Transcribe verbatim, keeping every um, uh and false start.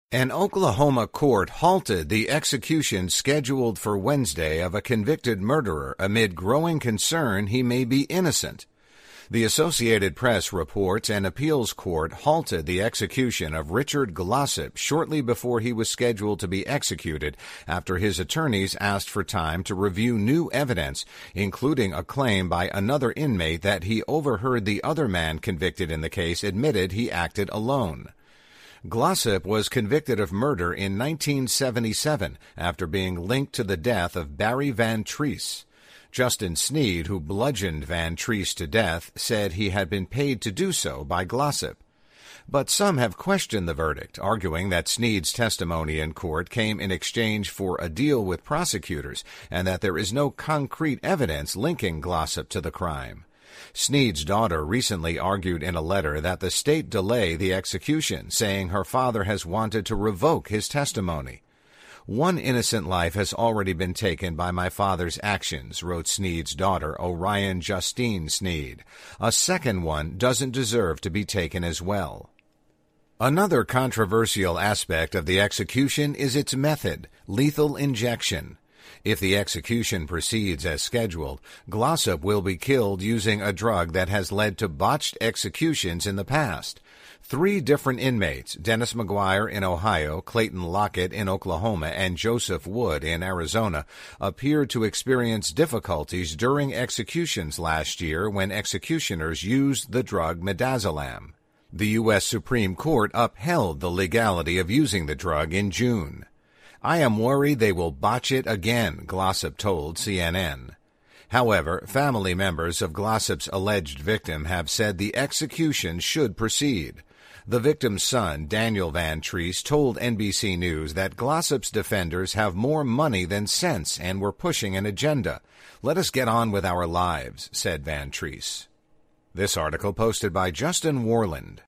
An Oklahoma court halted the execution scheduled for Wednesday of a convicted murderer amid growing concern he may be innocent. The Associated Press reports an appeals court halted the execution of Richard Glossip shortly before he was scheduled to be executed after his attorneys asked for time to review new evidence, including a claim by another inmate that he overheard the other man convicted in the case admitted he acted alone. Glossip was convicted of murder in nineteen seventy-seven after being linked to the death of Barry Van Treese. Justin Sneed, who bludgeoned Van Treese to death, said he had been paid to do so by Glossip. But some have questioned the verdict, arguing that Sneed's testimony in court came in exchange for a deal with prosecutors and that there is no concrete evidence linking Glossip to the crime. Sneed's daughter recently argued in a letter that the state delay the execution, saying her father has wanted to revoke his testimony. "One innocent life has already been taken by my father's actions," wrote Sneed's daughter, Orion Justine Sneed. "A second one doesn't deserve to be taken as well." Another controversial aspect of the execution is its method, lethal injection. If the execution proceeds as scheduled, Glossip will be killed using a drug that has led to botched executions in the past. Three different inmates, Dennis McGuire in Ohio, Clayton Lockett in Oklahoma, and Joseph Wood in Arizona, appeared to experience difficulties during executions last year when executioners used the drug midazolam. The U S Supreme Court upheld the legality of using the drug in June. "I am worried they will botch it again," Glossip told C N N. However, family members of Glossip's alleged victim have said the execution should proceed. The victim's son, Daniel Van Treese, told N B C News that Glossip's defenders have more money than sense and were pushing an agenda. "Let us get on with our lives," said Van Treese. This article posted by Justin Warland.